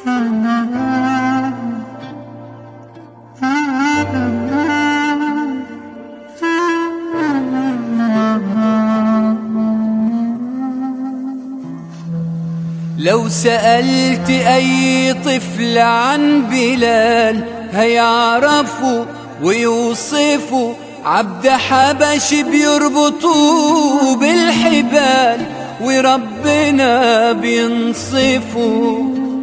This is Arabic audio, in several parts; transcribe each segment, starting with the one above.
لو سألت أي طفل عن بلال هيعرفوا ويوصفوا عبد حبشي بيربطوه بالحبال وربنا بينصفه.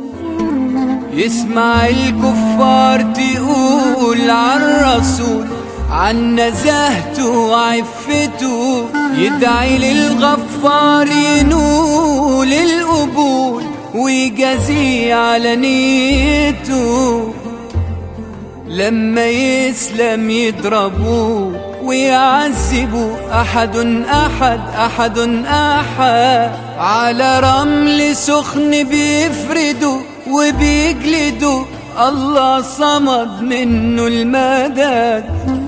يسمع الكفار تقول عالرسول عن نزاهته وعفته، يدعي للغفار ينول القبول ويجازيه على نيته. لما يسلم يضربوه ويعذبوا أحد أحد أحد أحد، على رمل سخن بيفردوا وبيجلدوا، الله صمد منه المدد.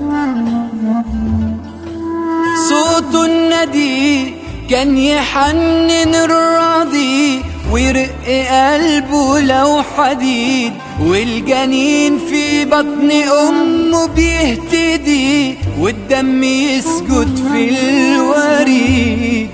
صوت الندي كان يحنن الراضي ويرق قلبه لو حديد، والجنين في بطن أمه بيهتدي والدم يسجد في الوريد.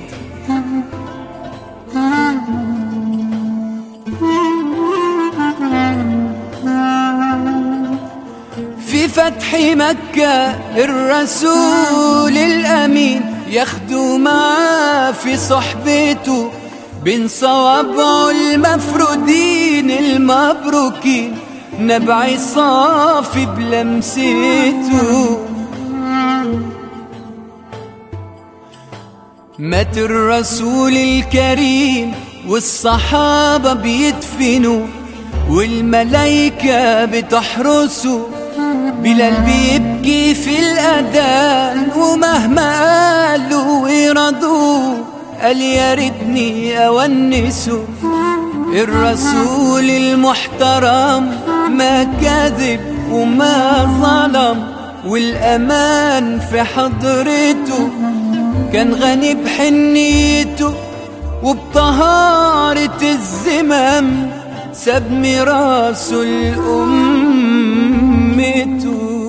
في فتح مكة الرسول الأمين ياخدوا معاه في صحبته بين صوابعه المفرودين المبروكين، نبع صافي بلمسته. مات الرسول الكريم والصحابة بيدفنوا والملايكة بتحرسه، بلال بيبكي في الأذان ومهما قالوا ويرضوه قال يا ريتني أونسه. الرسول المحترم ما كذب وما ظلم، والأمان في حضرته كان غني بحنيته وبطهارة الزمام، ساب ميراثه لأمته.